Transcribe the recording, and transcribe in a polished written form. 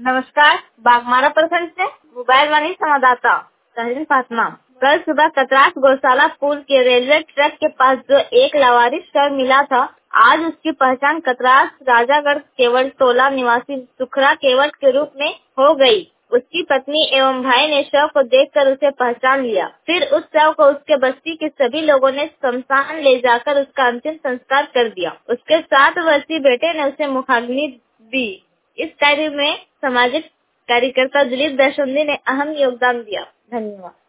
नमस्कार, बागमारा प्रखंड से मोबाइल वाणी संवाददाता तहरीन फातिमा। कल सुबह कतरास गौशाला पुल के रेलवे ट्रैक के पास जो एक लावारिस शव मिला था, आज उसकी पहचान कतरास राजागढ़ केवट टोला निवासी सुखरा केवट के रूप में हो गई। उसकी पत्नी एवं भाई ने शव को देखकर उसे पहचान लिया। फिर उस शव को उसके बस्ती के सभी लोगों ने शमशान ले जाकर उसका अंतिम संस्कार कर दिया। उसके 7 वर्षीय बेटे ने उसे मुखाग्नि दी। इस कार्य में सामाजिक कार्यकर्ता दिलीप दर्शुंदी ने अहम योगदान दिया। धन्यवाद।